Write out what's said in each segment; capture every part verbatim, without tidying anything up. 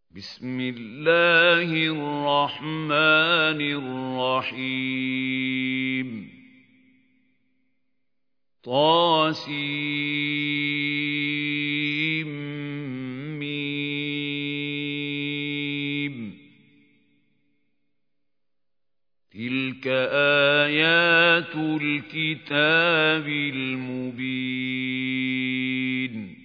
بسم الله الرحمن الرحيم طاسيم ميم تلك آيات الكتاب المبين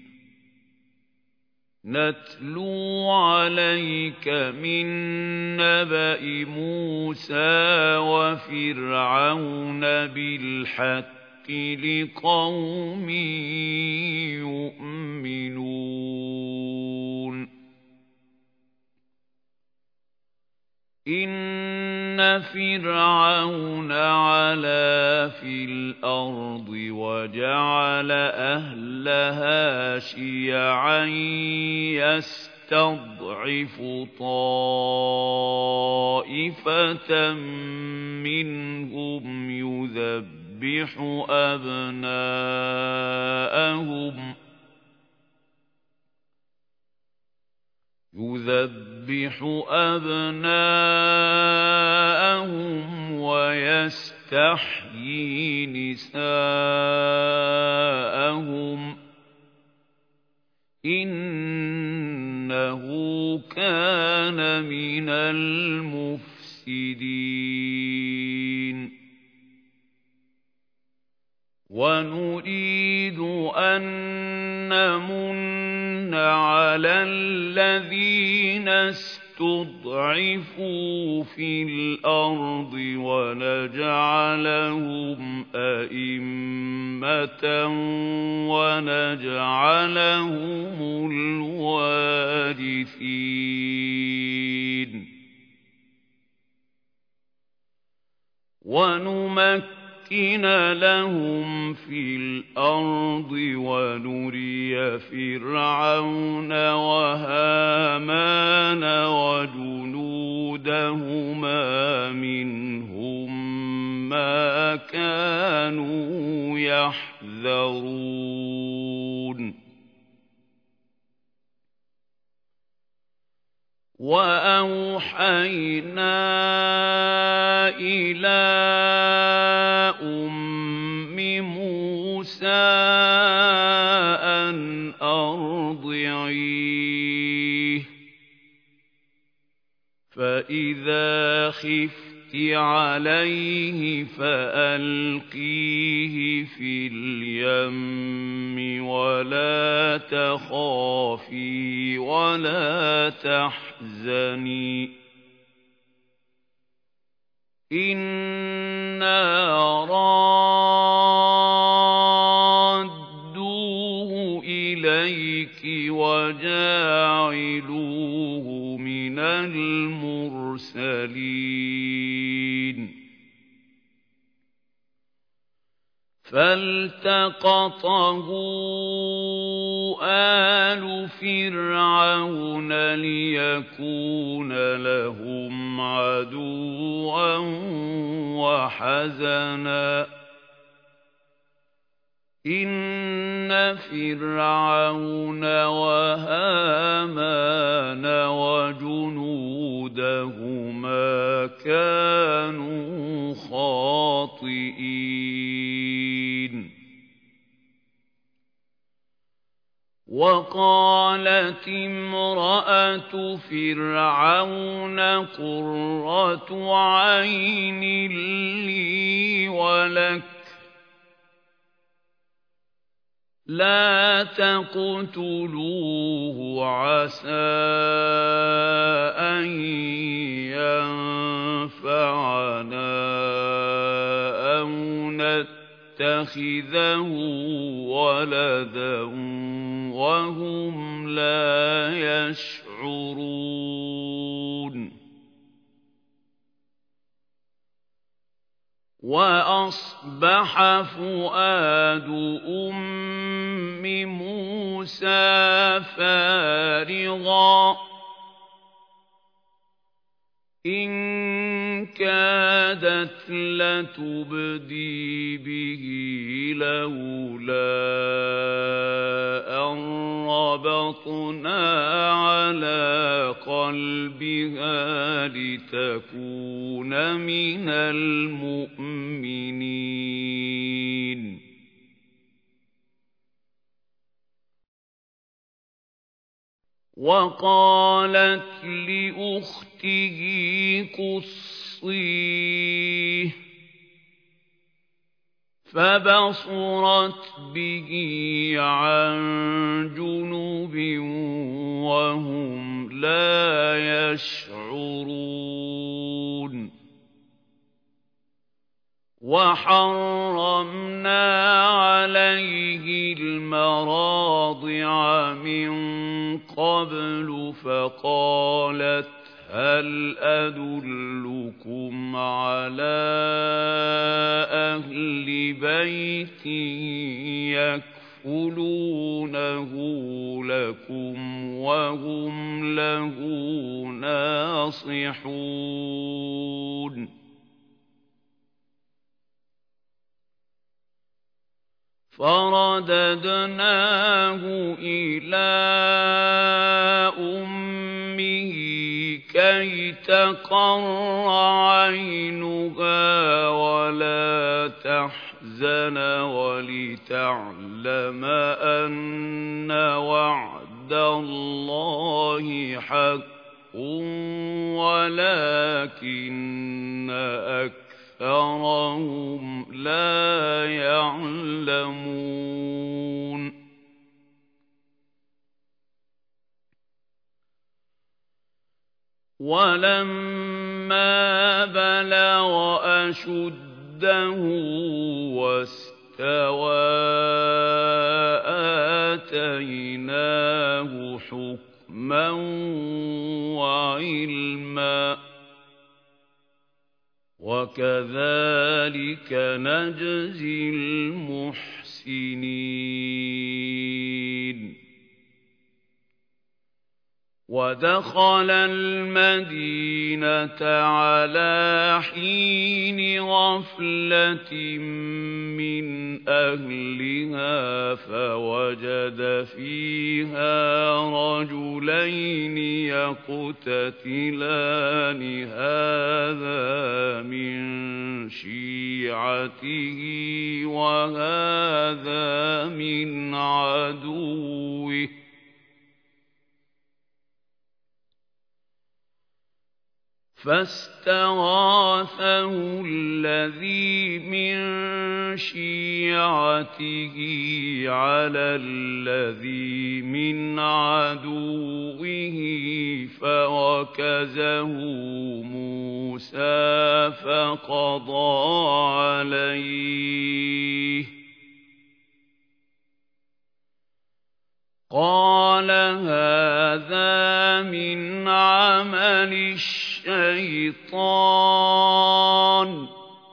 نتلو عليك من نبأ موسى وفرعون بالحق لقوم يؤمنون إن فرعون علا في الأرض وجعل أهلها شيعا يستضعف طائفة منهم يذبح أبناءهم يذبح أبناءهم ويستحيي نساءهم إنه كان من المفسدين ونريد أن نمن على الذين استضعفوا في الأرض ونجعلهم أئمة ونجعلهم الوارثين ونمكن لهم في الأرض ونري فرعون وهامان وجنودهما منهم ما كانوا يحذرون وأوحينا إلى أم موسى أن أرضعيه فإذا خفت عليه فألقيه في اليم ولا تخافي ولا تحزني إنا رادوه إليك وجاعلوه من المرسلين فالتقطه آل فرعون ليكون لهم عدوا وحزنا إن فرعون وهامان وجنودهما كانوا خاطئين وقالت امرأة فرعون قرة عين لي ولك لا تقتلوه عسى أن ينفعنا أو نتخذه ولدا وهم لا يشعرون وأصبح فؤاد أم موسى فارغا إن كادت لتبدي به لولا أن ربطنا على قلبها لتكون من المؤمنين وقالت لأخته قصيه فبصرت به عن جنب وهم لا يشعرون وحرمنا عليه المراضع من قبل فقالت هل أدلكم على أهل بيت يكفلونه لكم وهم له ناصحون فرددناه إلى أمه كي تقر عينها ولا تحزن ولتعلم أن وعد الله حق ولكن أكثرهم لا يعلمون ولما بلغ أشده واستوى آتيناه حكما وعلما وكذلك نجزي المحسنين ودخل المدينة على حين غفلة من أهلها فوجد فيها رجلين يقتتلان هذا من شيعته وهذا من عدوه فاستغاثه الذي من شيعته على الذي من عدوه فوكزه موسى فقضى عليه قال هذا من عمل الشيطان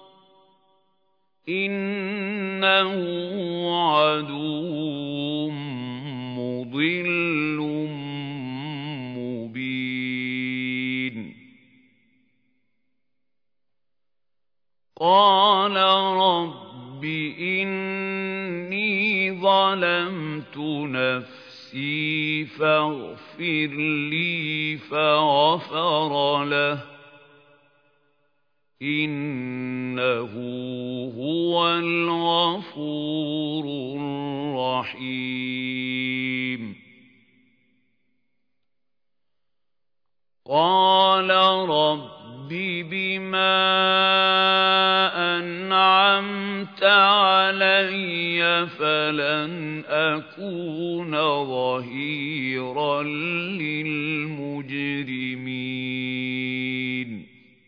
إنه عدو مضل مبين قال رب إني ظلمت نفسي فاغفر لي فغفر له إنه هو الغفور الرحيم قال رب بما أنعمت علي فلن أكون ظهيرا للمجرمين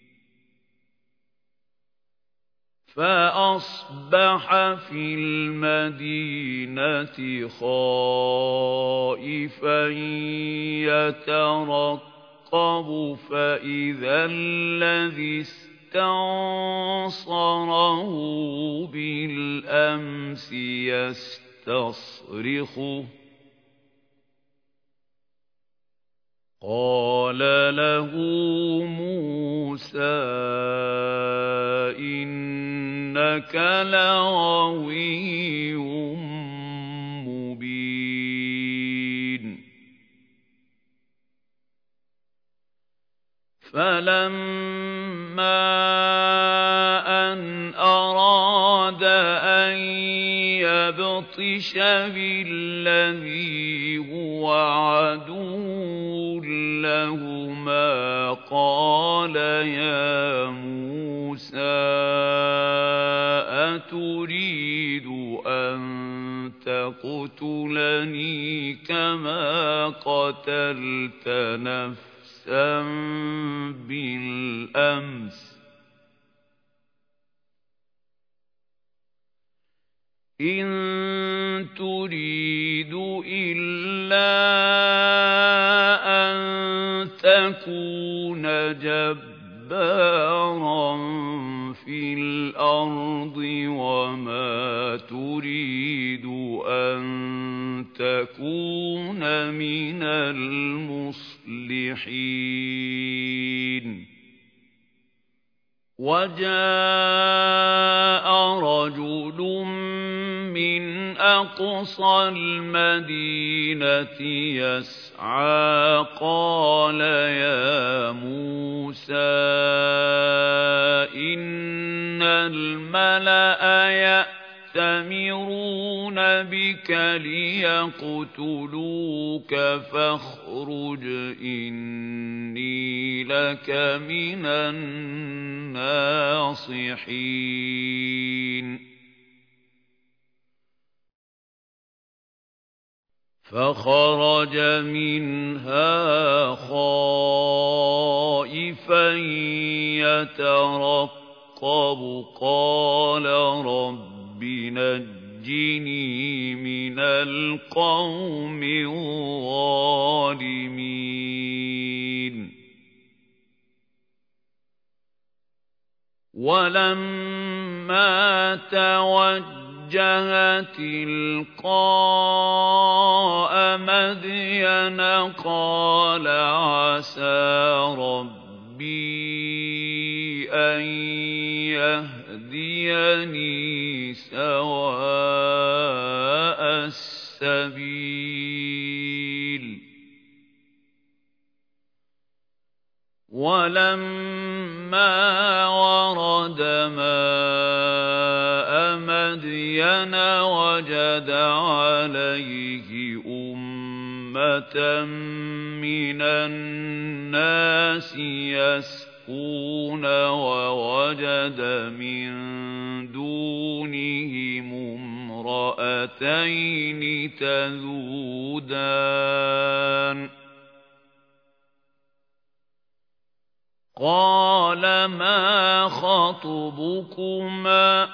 فأصبح في المدينة خائفا يترقب فإذا الذي استنصره بالأمس يستصرخه قال له موسى إنك لغوي مبين فَلَمَّا أَنْ أَرَادَ أَنْ يَبْطِشَ بِالَّذِي هُوَ عَدُوٌّ لَهُمَا قَالَ يَا مُوسَىٰ أَتُرِيدُ أَن تَقْتُلَنِي كَمَا قَتَلْتَ نَفْسًا بِالْأَمْسِ إِن تُرِيدُ إِلَّا أَن تَكُونَ جَبَّارًا فِي الْأَرْضِ وَمَا تُرِيدُ أَن تَكُونَ مِنَ الْمُصْلِحِينَ وَجَاءَ رَجُلٌ مِّنْ أَقْصَى الْمَدِينَةِ يَسْعَىٰ قَالَ يَا مُوسَىٰ إِنَّ الْمَلَأَ يَأْتَمِرُونَ بِكَ لِيَقْتُلُوكَ فَاخْرُجْ إِنِّي لَكَ مِنَ النَّاصِحِينَ فَخَرَجَ مِنْهَا خَائِفًا يَتَرَقَّبُ قَالَ رَبِّ نَجِّنِي مِنَ الْقَوْمِ الظَّالِمِينَ وَلَمَّا تَوَجَّهَ تِلْقَاءَ مَدْيَنَ قَالَ عَسَىٰ رَبِّي أَن يَهْدِيَنِي سَوَاءَ السَّبِيلِ وَلَمَّا وَرَدَ مَاءَ مَدْيَنَ وَجَدَ عَلَيْهِ أُمَّةً مِّنَ النَّاسِ يَسْقُونَ وَوَجَدَ مِن دُونِهِمُ امْرَأَتَيْنِ تَذُودَانِ قَالَ مَا خَطْبُكُمَا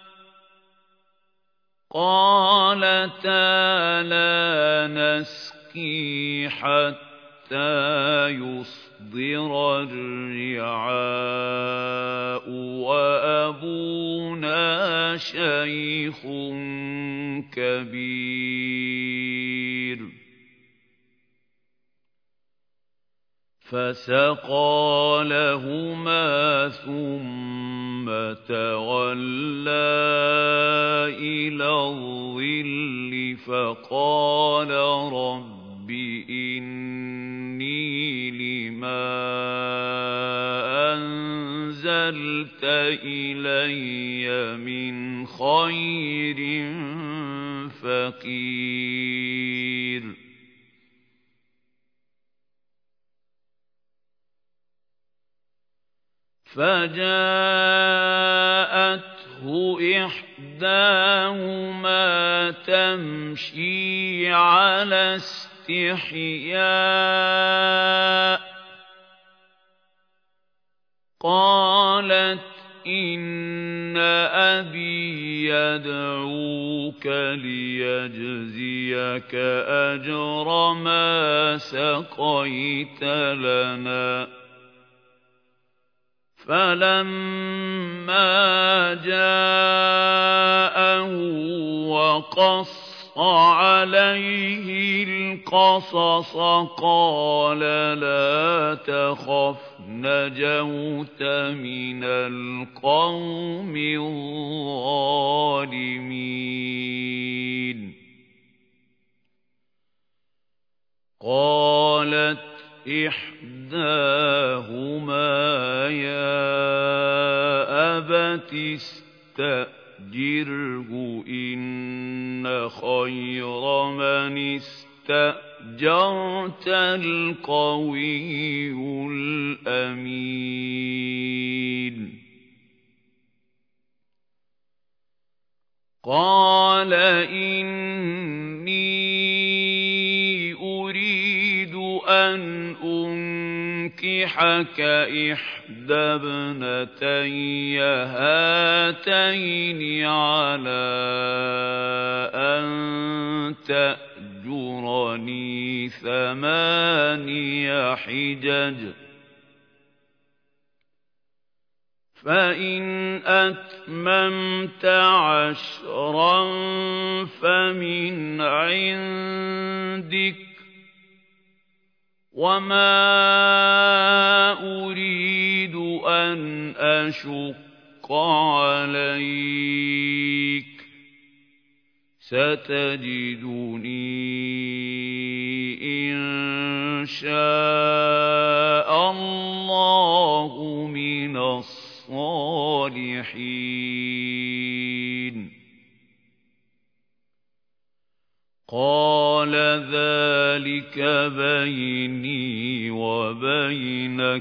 قَالَتَا لَا نَسْقِي حَتَّىٰ يُصْدِرَ الرِّعَاءُ وَأَبُونَا شَيْخٌ كَبِيرٌ فَسَقَىٰ لَهُمَا ثُمَّ تَوَلَّىٰ إِلَى الظِّلِّ فَقَالَ رَبِّ إِنِّي لِمَا أَنزَلْتَ إِلَيَّ مِنْ خَيْرٍ فَقِيرٌ فَجَاءَتْهُ إِحْدَاهُمَا تَمْشِي عَلَى اسْتِحْيَاءٍ قَالَتْ إِنَّ أَبِي يَدْعُوكَ لِيَجْزِيَكَ أَجْرَ مَا سَقَيْتَ لَنَا فَلَمَّا جَاءَهُ وَقَصَّ عَلَيْهِ الْقَصَصَ قَالَ لَا تَخَفْ نَجَوْتَ مِنَ الْقَوْمِ الظَّالِمِينَ قَالَتْ إِحْدَاهُمَا إحداهما يا أبت استأجره إن خير من استأجرت القوي الأمين قال إني أريد أن أنكحك إحدى ابنتي هاتين على أن تأجرني ثماني حجج فإن أتممت عشرا فمن عندك وما أريد أن أشق عليك ستجدني إن شاء الله من الصالحين قال ذلك بيني وبينك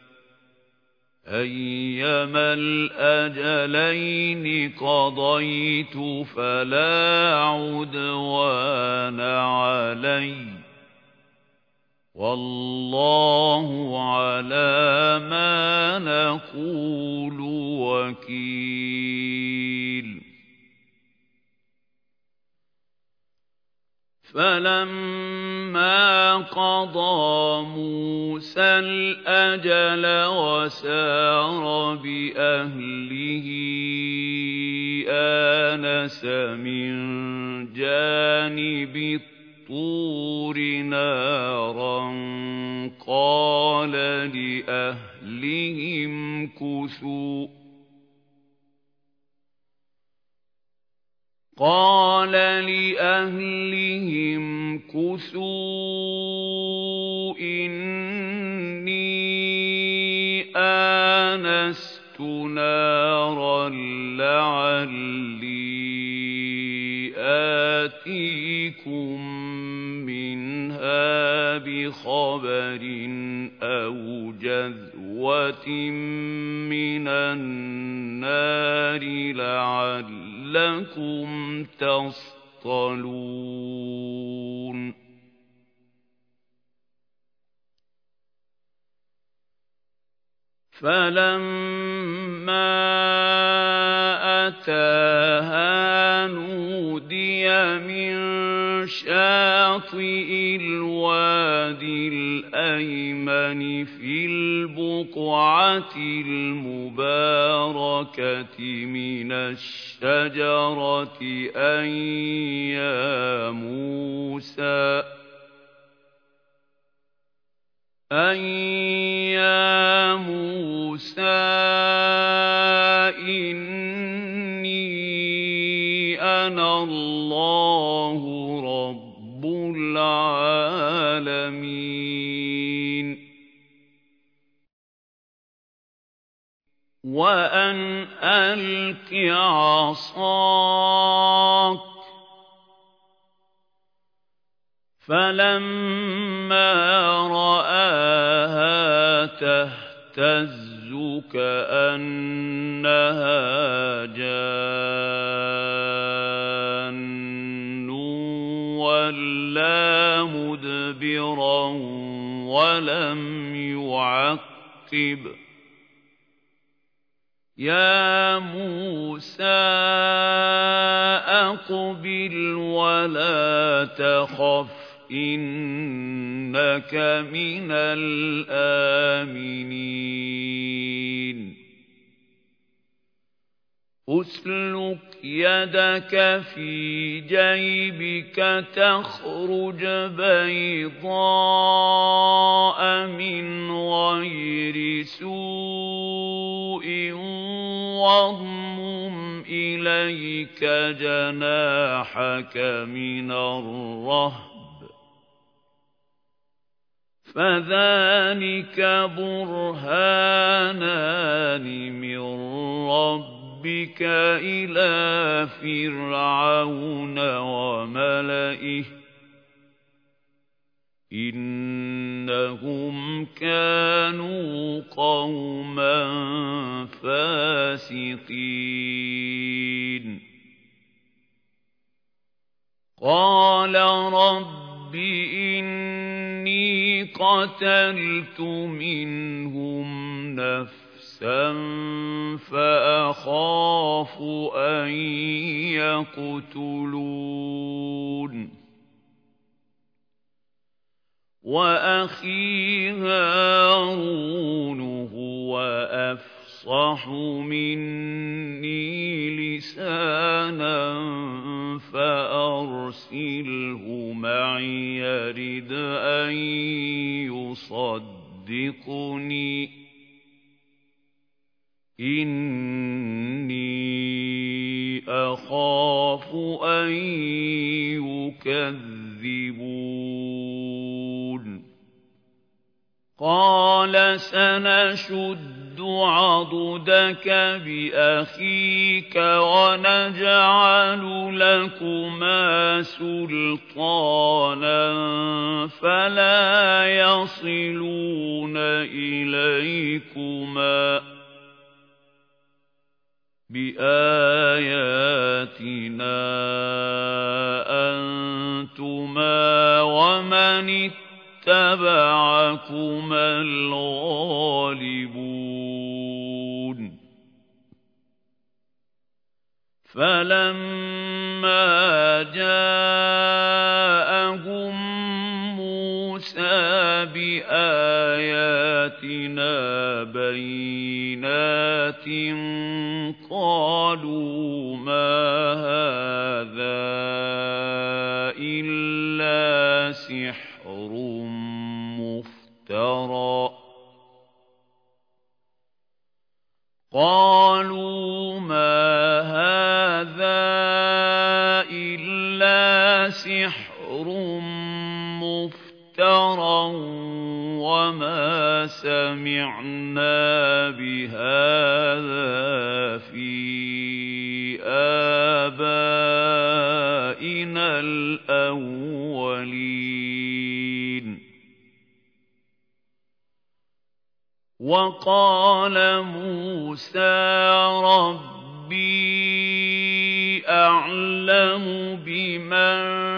أيما الأجلين قضيت فلا عدوان علي والله على ما نقول وكيل فلما قضى موسى الأجل وسار بأهله آنس من جانب الطور نارا قال لأهلهم كثوا قال لأهلهم كثوا إني آنست نارا لعلي آتيكم منها بخبر أو جذوة من النار لعلكم تصطلون فلما أتاها نودي من شاطئ الوادي الأيمن في البقعة المباركة من الشجرة أن يا موسى أن يا موسى إني أنا الله رب العالمين وأن ألق عصاك فلما رآها تهتز كأنها جان ولا مدبرا ولم يعقب يا موسى أقبل ولا تخف إنك من الآمنين أسلك يدك في جيبك تخرج بيضاء من غير سوء واضمم إليك جناحك من الرهب فذلك برهانان من ربك إلى فرعون وملئه إنهم كانوا قوما فاسقين قال رب إني قتلت منهم نفسا فأخاف أن يقتلون وأخي هارون هو أفصح مني لسانا فأرسله معي يرد أن يصدقني إني أخاف أن يكذبون قال سنشد عضدك بأخيك ونجعل لكما سلطانا فلا يصلون إليكما بآياتنا أنتما ومن اتبعكما الغالبون فلما جاءهم موسى بآياتنا بينات قالوا ما هذا إلا سحر مفترى قالوا ما هذا إلا سحر مفترى وما سمعنا بهذا في آبائنا الأولين وقال موسى ربي أعلم بمن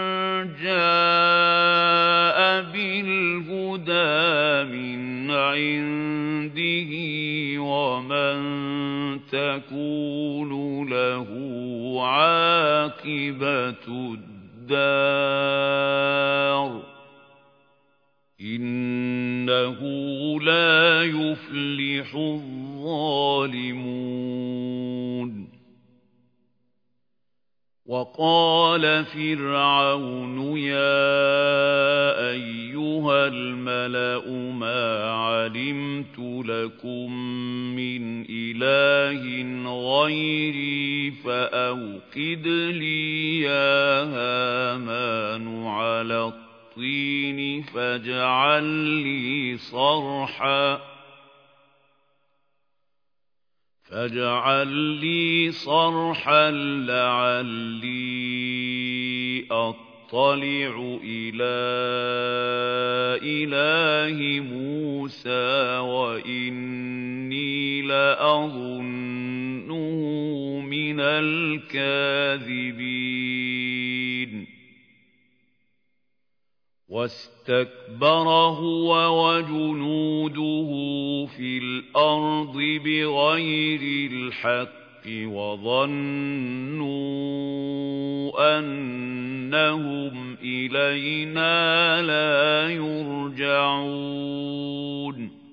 جاء بالهدى من عنده ومن تكون له عاقبة الدار إنه لا يفلح الظالمون وقال فرعون يا أيها الملأ ما علمت لكم من إله غيري فأوقد لي يا هامان على الطين فاجعل لي صرحا فاجعل لي صرحا لعلي أطلع إلى إله موسى وإني لأظنه من الكاذبين واستكبر هو وجنوده في الأرض بغير الحق وظنوا أنهم إلينا لا يرجعون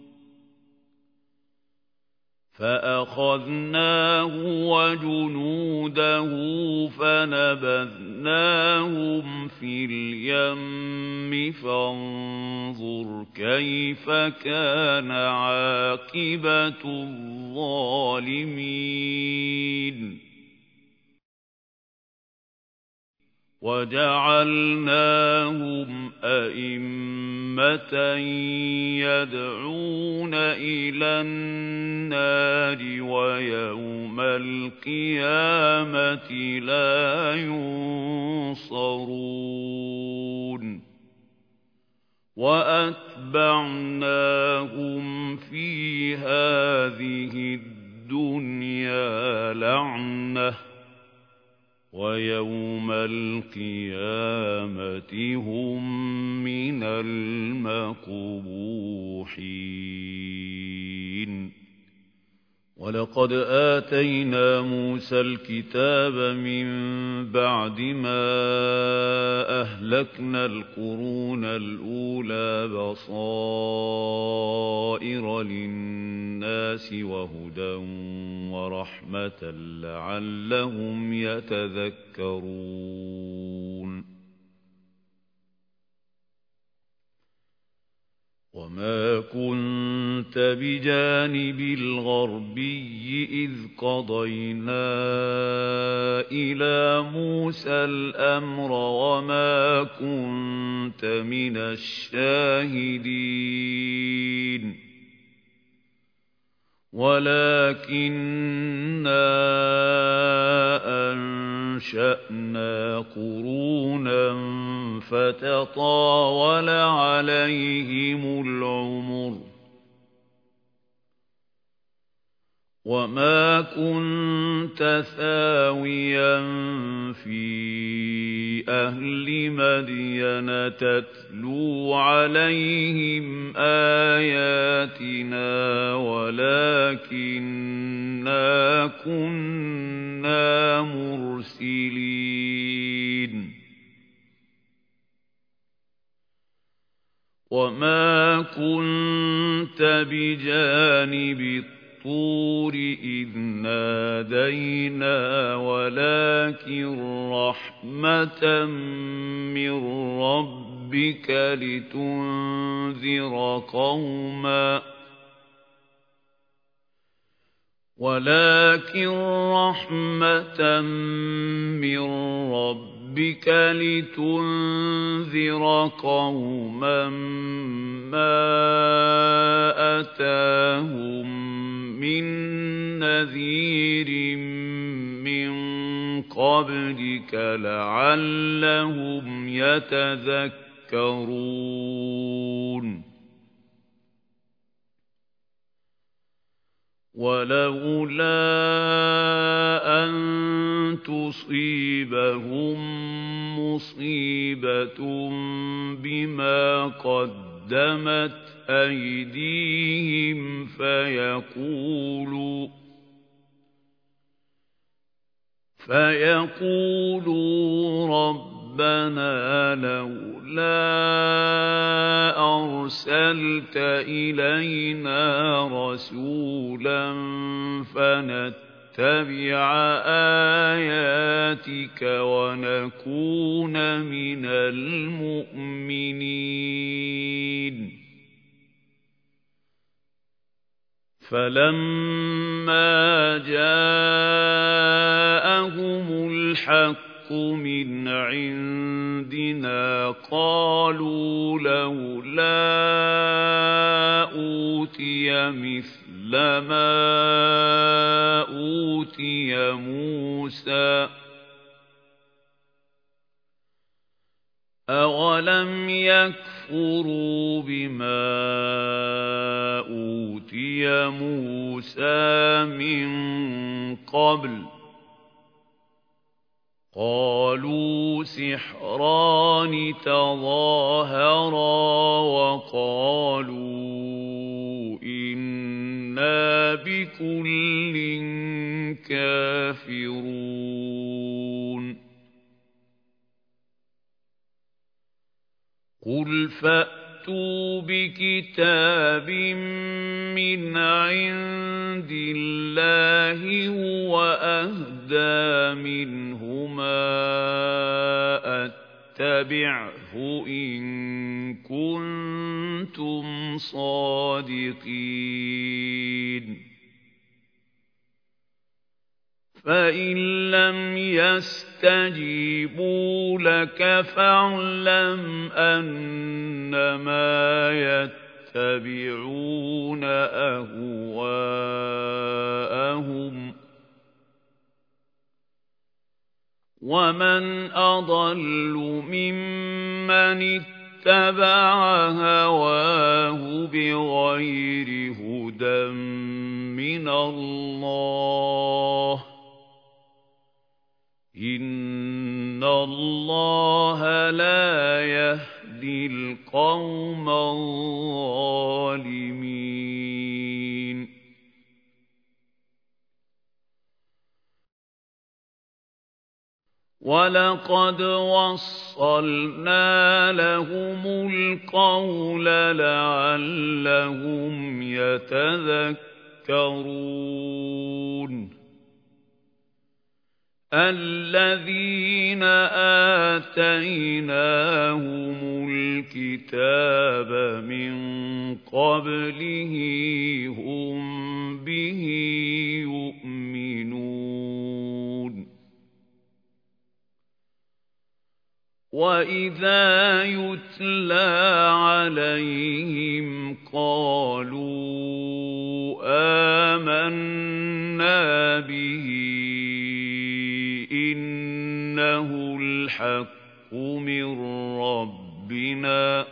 فأخذناه وجنوده فنبذناهم في اليم فانظر كيف كان عاقبة الظالمين وَجَعَلْنَاهُمْ أَئِمَّةً يَدْعُونَ إِلَى النَّارِ وَيَوْمَ الْقِيَامَةِ لَا يُنصَرُونَ وَأَتْبَعْنَاهُمْ فِي هَٰذِهِ الدُّنْيَا لَعْنَةً وَيَوْمَ الْقِيَامَةِ هُمْ مِنَ الْمَقْبُوحِينَ وَلَقَدْ آتَيْنَا مُوسَى الْكِتَابَ مِنْ بَعْدِ مَا أَهْلَكْنَا الْقُرُونَ الْأُولَى بَصَائِرَ لِلنَّاسِ وَهُدًى وَرَحْمَةً لَعَلَّهُمْ يَتَذَكَّرُونَ وَمَا كُنتَ بِجَانِبِ الْغَرْبِيِّ إِذْ قَضَيْنَا إِلَى مُوسَى الْأَمْرَ وَمَا كُنتَ مِنَ الشَّاهِدِينَ وَلَكِنَّا أَنشَأْنَا قُرُونًا فَتَطَاوَلَ عَلَيْهِمُ الْعُمُرُ وَمَا كُنتَ ثَاوِيًا فِي أَهْلِ مَدْيَنَ تَتْلُو عَلَيْهِمْ آيَاتِنَا وَلَكِنَّا كُنَّا مُرْسِلِينَ وَمَا كُنتَ بِجَانِبِ الطُّورِ إِذْ نَادَيْنَا وَلَكِنْ رَحْمَةً مِّن رَّبِّكَ لِتُنذِرَ قَوْمًا وَلَكِنْ رَحْمَةً مِّن رَّبِّكَ لِتُنذِرَ قَوْمًا مَّا أَتَاهُم مِّن نَّذِيرٍ مِّن قَبْلِكَ لَعَلَّهُمْ يَتَذَكَّرُونَ وَلَوْلَا أَن تُصِيبَهُم مُّصِيبَةٌ بِمَا قَدَّمَتْ أَيْدِيهِمْ فَيَقُولُوا فَيَقُولُوا رَبَّنَا لَوْلَا أَرْسَلْتَ إِلَيْنَا رَسُولًا فَنَتَّبِعَ آيَاتِكَ وَنَكُونَ مِنَ الْمُؤْمِنِينَ فَلَمَّا جَاءَهُمُ الْحَقُّ مِنْ عِندِنَا قَالُوا لَوْلَا أُوتِيَ مِثْلَ مَا أُوتِيَ مُوسَى أَوَلَمْ يَكْفُرُوا بِمَا أُوتِيَ مُوسَى مِنْ قَبْلُ قَالُوا سِحْرَانِ تَظَاهَرَا وَقَالُوا إِنَّا بِكُلٍّ كَافِرُونَ قُلْ فَأْتُوا بِكِتَابٍ مِّنْ عِندِ اللَّهِ هُوَ أَهْدَىٰ مِنْهُمَا أَتَّبِعْهُ إِن كُنتُمْ صَادِقِينَ. صادقين. فإن لم يستجيبوا لك فاعلم أنما يتبعون أهواءهم ومن أضل ممن اتبع هواه بغير هدى من الله إن الله لا يهدي القوم الظالمين وَلَقَدْ وَصَّلْنَا لَهُمُ الْقَوْلَ لَعَلَّهُمْ يَتَذَكَّرُونَ الَّذِينَ آتَيْنَاهُمُ الْكِتَابَ مِنْ قَبْلِهِ هُمْ بِهِ يُؤْمِنُونَ وَإِذَا يُتْلَى عَلَيْهِمْ قَالُوا آمَنَّا بِهِ إِنَّهُ الْحَقُّ مِنْ رَبِّنَا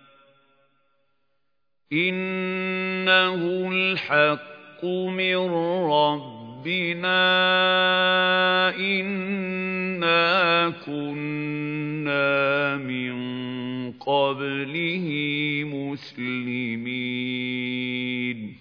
إِنَّهُ الْحَقُّ مِنْ رَبِّنَا إِنَّا كُنَّا مِنْ قَبْلِهِ مُسْلِمِينَ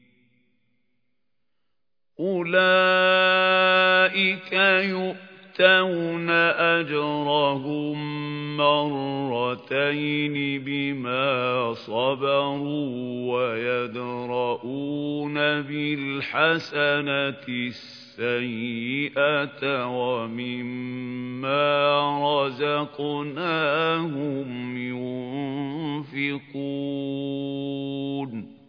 أُولَئِكَ يُؤْتَوْنَ أَجْرَهُم مَّرَّتَيْنِ بِمَا صَبَرُوا وَيَدْرَءُونَ بِالْحَسَنَةِ السَّيِّئَةَ وَمِمَّا رَزَقْنَاهُمْ يُنْفِقُونَ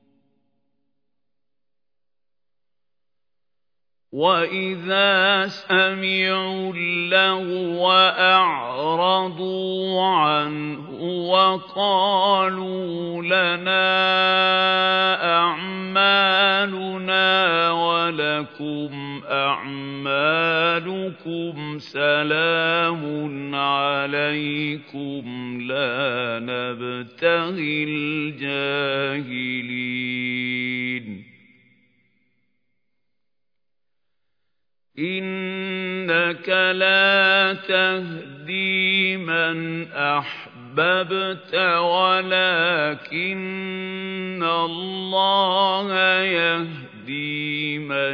وَإِذَا سَمِعُوا اللَّغْوَ أَعْرَضُوا عَنْهُ وَقَالُوا لَنَا أَعْمَالُنَا وَلَكُمْ أَعْمَالُكُمْ سَلَامٌ عَلَيْكُمْ لَا نَبْتَغِي الْجَاهِلِينَ إِنَّكَ لَا تَهْدِي مَنْ أَحْبَبْتَ وَلَكِنَّ اللَّهَ يَهْدِي مَن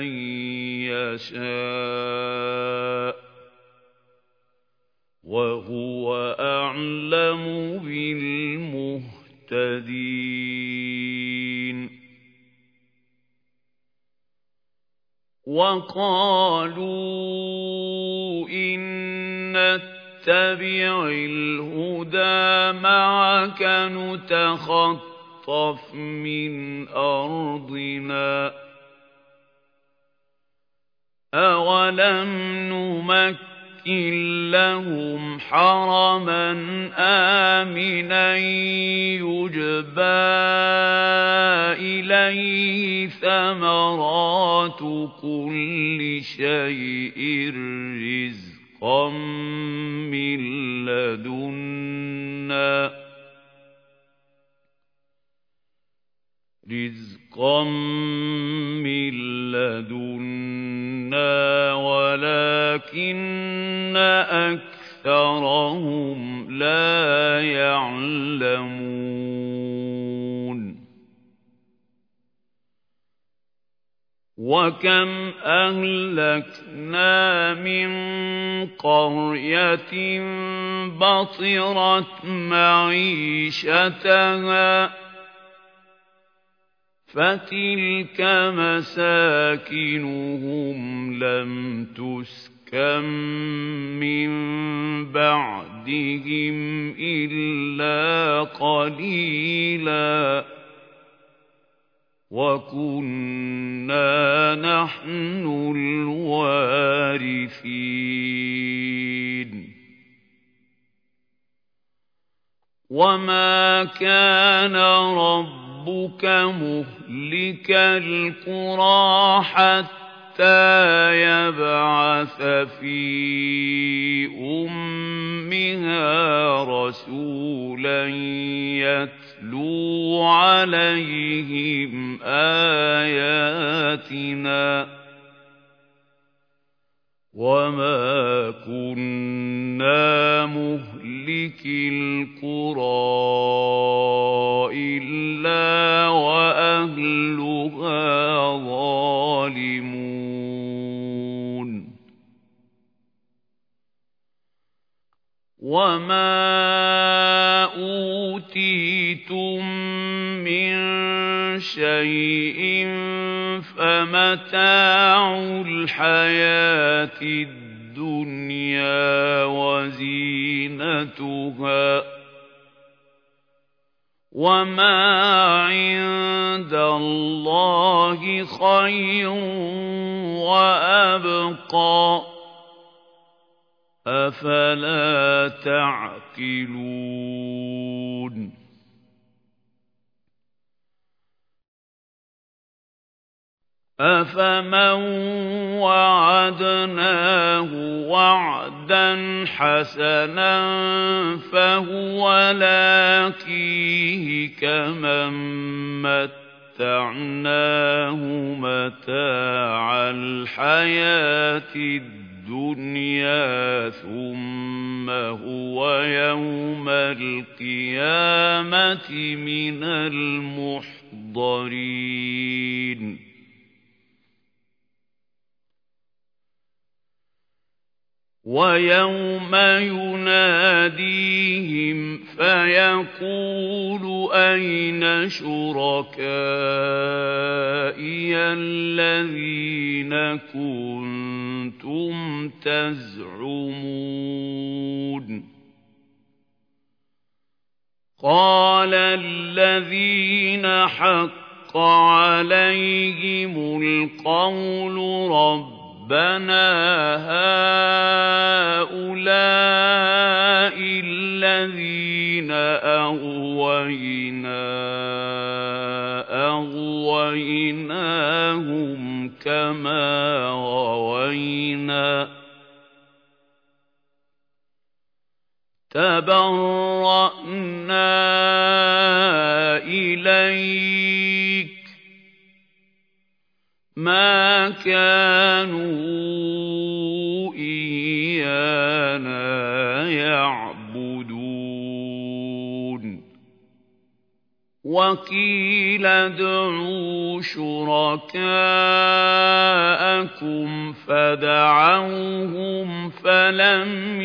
يَشَاءُ وَهُوَ أَعْلَمُ بِالْمُهْتَدِينَ وَقَالُوا إِن نَّتَّبِعِ الْهُدَىٰ مَعَكَ نُتَخَطَّفْ مِنْ أَرْضِنَا أَوَلَمْ نُمَكِّنْ لَهُمْ حَرَمًا آمِنًا يُجْبَىٰ إِلَيْهِ ثَمَرَاتُ كُلِّ شَيْءٍ رِّزْقًا مِّن لَّدُنَّا رِزْقًا مِّن لَّدُنَّا وَلَكِنَّ أَكْثَرَهُمْ لَا يَعْلَمُونَ وَكَمْ أَهْلَكْنَا مِنْ قَرْيَةٍ بَطِرَتْ مَعِيشَتَهَا فَتِلْكَ مَسَاكِنُهُمْ لَمْ تُسْكَنْ مِنْ بَعْدِهِمْ إِلَّا قَلِيلًا وَكُنَّا ونحن الوارثين وما كان ربك مهلك القرى حتى يبعث في أمها رسولا يتلو عليهم آياتنا وما كنا مهلك القرى إلا وأهلها ظالمون وما أوتيتم من شيء فمتاع الحياة الدنيا وزينتها وما عند الله خير وأبقى أفلا تعقلون أفمن وعدناه وعدا حسنا فهو لاقيه كمن متعناه متاع الحياة الدنيا ثم هو يوم القيامة من المحضرين ويوم يناديهم فيقول أين شركائي الذين كنتم تزعمون قال الذين حق عليهم القول رب ربنا هؤلاء الذين أغوينا أغويناهم كما غوينا تبرأنا إليك ما كانوا إيانا يعبدون وقيل ادعوا شركاءكم فدعوهم فلم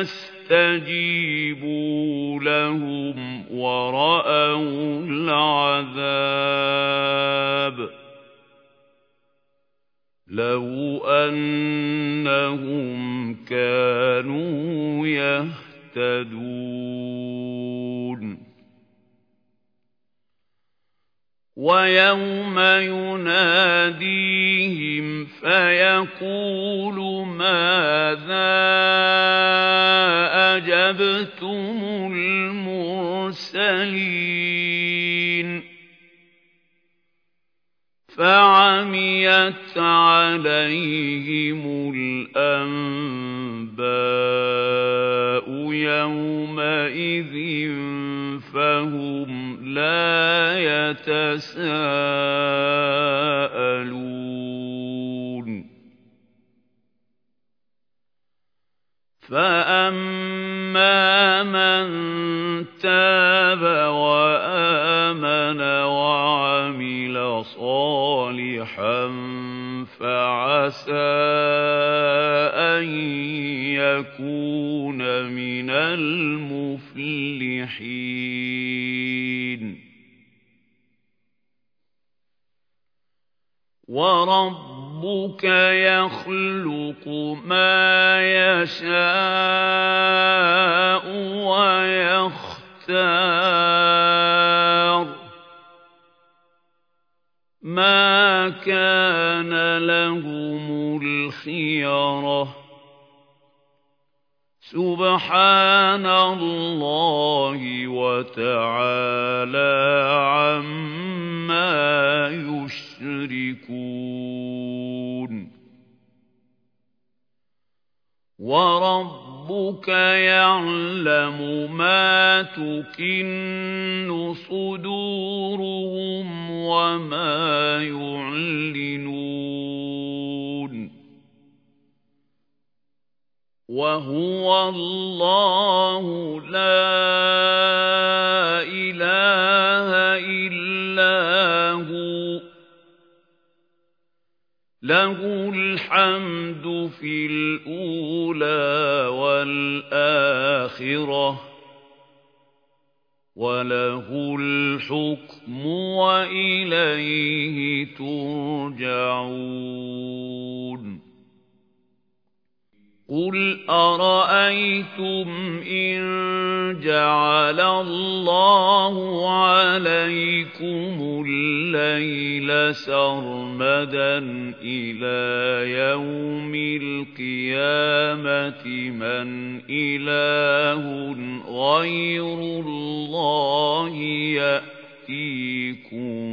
يستجيبوا لهم ورأوا العذاب لو أنهم كانوا يهتدون ويوم يناديهم فيقول ماذا أجبتم المرسلين فعميت عليهم الأنباء يومئذ فهم لا يتساءلون فأما من تاب وآمن وعمل صالحا فعسى أن يكون من المفلحين وربك يخلق ما يشاء ويختار مَا كَانَ لَهُمُ الْخِيَرَةُ سُبْحَانَ اللَّهِ وَتَعَالَى عَمَّا يُشْرِكُونَ وَرَبُّكَ يَعْلَمُ مَا تُكِنُّ صُدُورُهُمْ وَمَا يُعْلِنُونَ وَهُوَ اللَّهُ لَا إِلَٰهَ إِلَّا هُوَ لَهُ الْحَمْدُ فِي الْأُولَى وَالْآخِرَةِ وَلَهُ الْحُكْمُ وَإِلَيْهِ تُرْجَعُونَ قُلْ أَرَأَيْتُمْ إِن جَعَلَ اللَّهُ عَلَيْكُمُ اللَّيْلَ سَرْمَدًا إِلَى يَوْمِ الْقِيَامَةِ مَنْ إِلَٰهٌ غَيْرُ اللَّهِ يَأْتِيكُم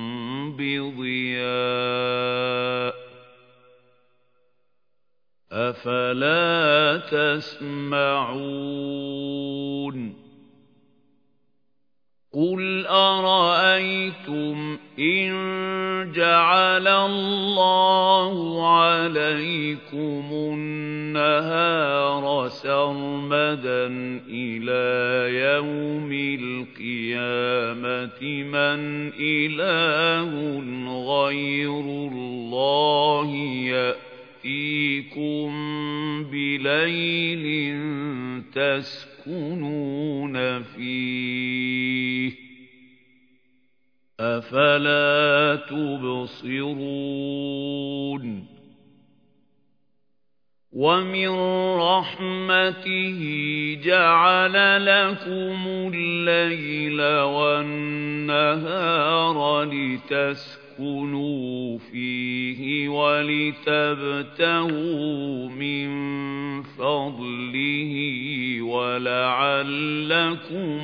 بِضِيَاءٍ أَفَلَا تَسْمَعُونَ قُلْ أَرَأَيْتُمْ إِن جَعَلَ اللَّهُ عَلَيْكُمُ النَّهَارَ سَرْمَدًا إِلَى يَوْمِ الْقِيَامَةِ مَنْ إِلَٰهٌ غَيْرُ اللَّهِ يَأْتِيكُم يَأْتِيكُم بِلَيْلٍ تَسْكُنُونَ فِيهِ أَفَلَا تُبْصِرُونَ وَمِن رَّحْمَتِهِ جَعَلَ لَكُمُ اللَّيْلَ وَالنَّهَارَ لِتَسْكُنُوا فِيهِ وَلِتَبْتَغُوا مِن فَضْلِهِ وَلَعَلَّكُمْ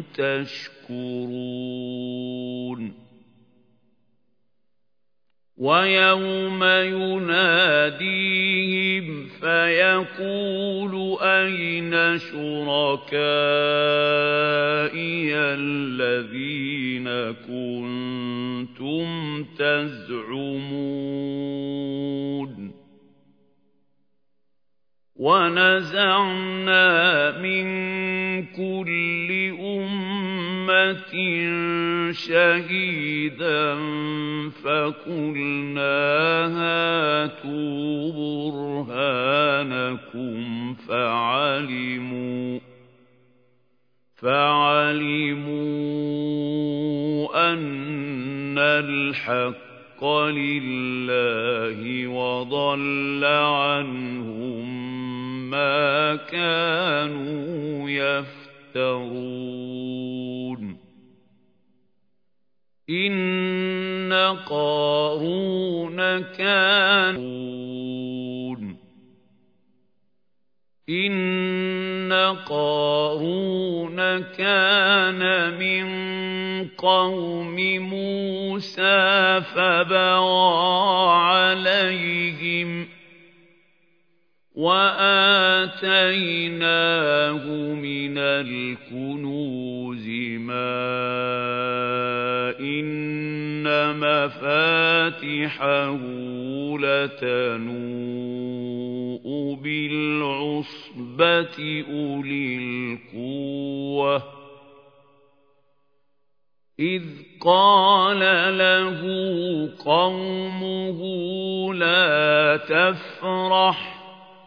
تَشْكُرُونَ وَيَوْمَ يُنَادِيهِمْ فَيَقُولُ أَيْنَ شُرَكَائِيَ الَّذِينَ كُنتُمْ تَزْعُمُونَ وَنَزَعْنَا مِن كُلِّ أُمَّةٍ شَهِيدًا فَقُلْنَا هَاتُوا بُرْهَانَكُمْ فَعَلِمُوا فَعَلِمُوا أَنَّ الْحَقَّ لِلَّهِ وَضَلَّ عَنْهُم مَّا كَانُوا يَفْتَرُونَ إِنَّ قَارُونَ كَانَ إِنَّ قَارُونَ كَانَ مِن قَوْمِ مُوسَىٰ فَبَغَىٰ عَلَيْهِمْ وَآتَيْنَاهُ مِنَ الْكُنُوزِ مَا إِنَّ مَفَاتِحَهُ لَتَنُوءُ بِالْعُصْبَةِ أُولِي الْقُوَّةِ إِذْ قَالَ لَهُ قَوْمُهُ لَا تَفْرَحْ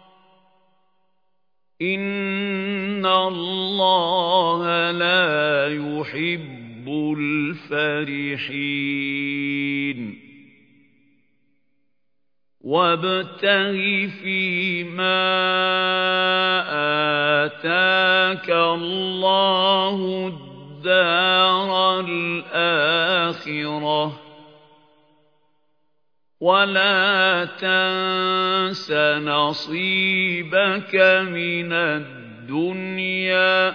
إِنَّ اللَّهَ لَا يُحِبُّ الْفَرِحِينَ وَابْتَغِ فِيمَا آتَاكَ اللَّهُ الدَّارَ الْآخِرَةَ ولا تنس نصيبك من الدنيا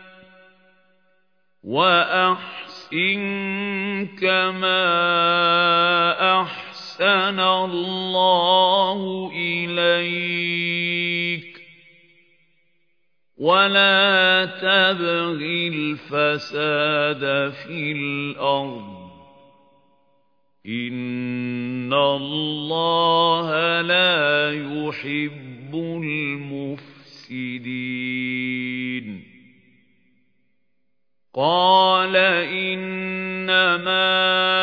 وأحسن كما أحسن الله إليك ولا تبغ الفساد في الأرض إن الله لا يحب المفسدين قال إنما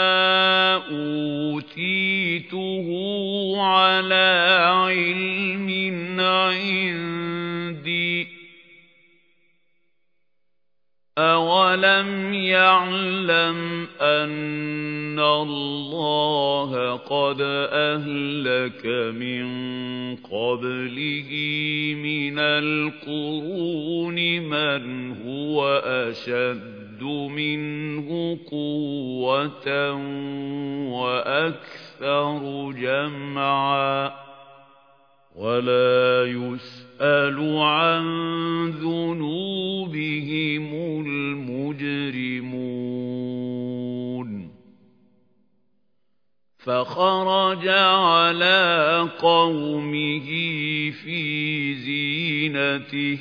أوتيته على علم عندي أولم يعلم أن الله قد أهلك من قبله من القرون من هو أشد منه قوة وأكثر جمعا ولا يسأل عن ذنوبهم المجرمون فخرج على قومه في زينته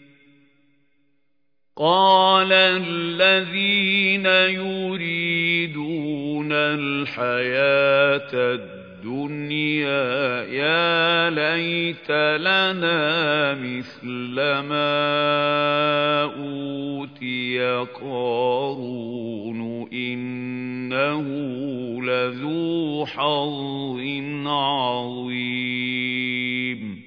قال الذين يريدون الحياة الدنيا يا ليت لنا مثل ما أوتي قارون إنه لذو حظ عظيم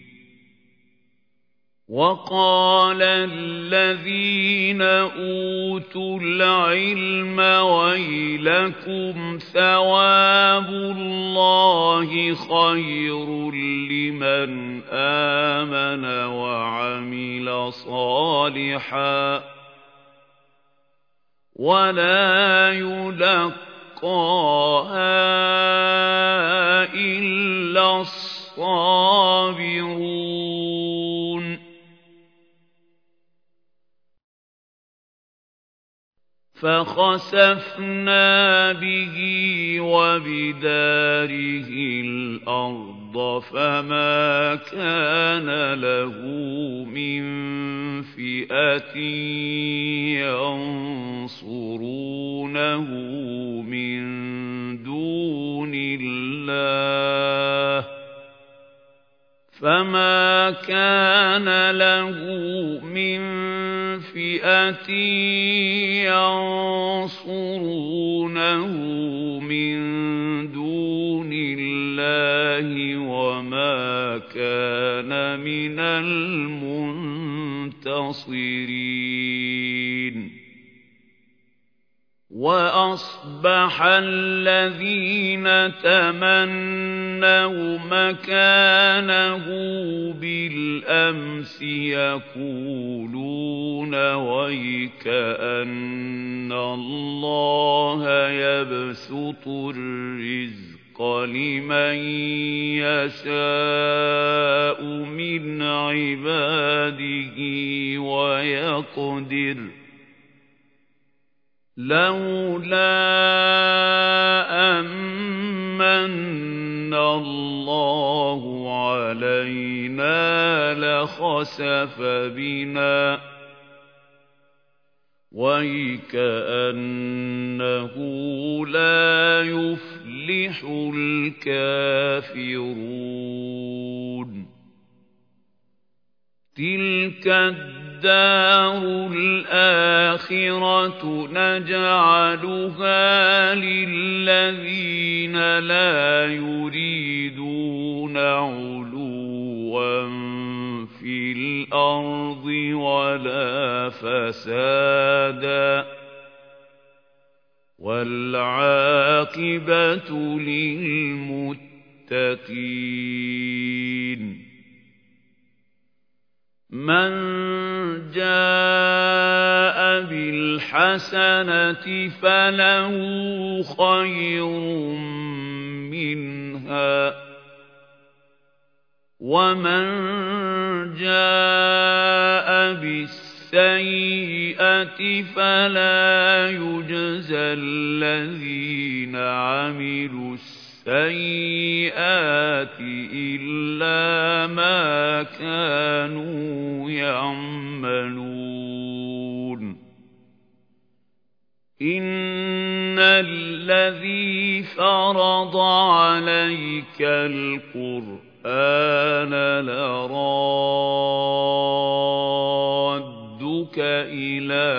وقال الذين أوتوا العلم ويلكم ثواب الله خير لمن آمن وعمل صالحا ولا يلقاها إلا الصابرون فخسفنا به وبداره الأرض فما كان له من فئة ينصرونه من دون الله فما كان له من فئة ينصرونه من دون الله وما كان من المنتصرين وأصبح الذين تمنوا مكانه بالأمس يقولون ويكأن الله يبسط الرزق لمن يشاء من عباده ويقدر لولا أمن الله علينا لخسف بنا ويكأنه لا يفلح الكافرون تلك الدار الآخرة نجعلها للذين لا يريدون علوا في الأرض ولا فسادا والعاقبة للمتقين من جاء بالحسنة فله خير منها وَمَن جَاءَ بِالسَّيِّئَةِ فَلَا يُجْزَى الَّذِينَ عَمِلُوا السَّيِّئَاتِ إِلَّا مَا كَانُوا يَعْمَلُونَ إِنَّ الَّذِي فَرَضَ عَلَيْكَ الْقُرْآنَ أَنَا لَرَادُّكَ إِلَى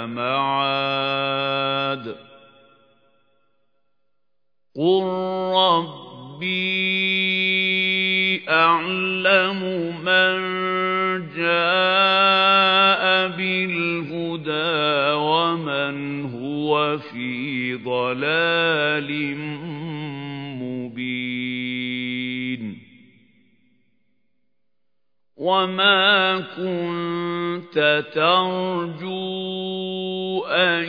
مَعَادٍ قُل رَّبِّي أَعْلَمُ مَن جَاءَ بِالْهُدَىٰ وَمَنْ هُوَ فِي ضَلَالٍ مُّبِينٍ وَمَا كُنتَ تَرْجُو أَن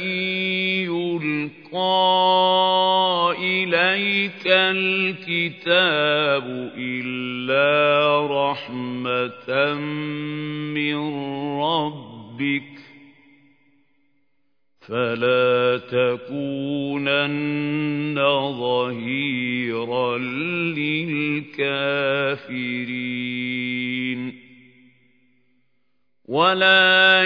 يُلْقَىٰ إِلَيْكَ الْكِتَابُ إِلَّا رَحْمَةً مِّن رَّبِّكَ فَلَا تَكُونَنَّ ظَهِيرًا لِّلْكَافِرِينَ وَلَا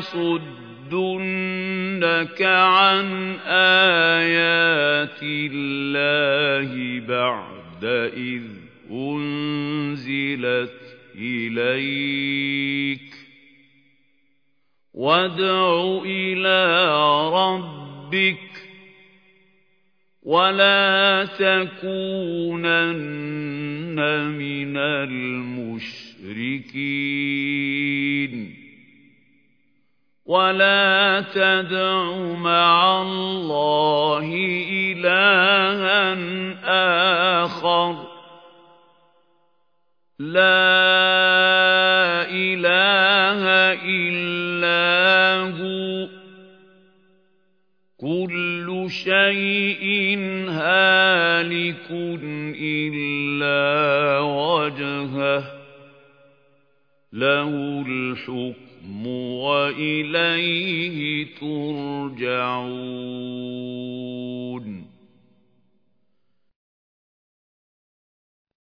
يَصُدُّنَّكَ عَنْ آيَاتِ اللَّهِ بَعْدَ إِذْ أُنزِلَتْ إِلَيْكَ وَادْعُ إِلَىٰ رَبِّكَ وَلَا تَكُونَنَّ مِنَ الْمُشْرِكِينَ وَلَا تَدْعُ مَعَ اللَّهِ إِلَٰهًا آخَرَ لَا إِلَٰهَ إِلَّا هُوَ كُلُّ شَيْءٍ هَالِكٌ إِلَّا وَجْهَهُ لَهُ الْحُكْمُ وَإِلَيْهِ تُرْجَعُونَ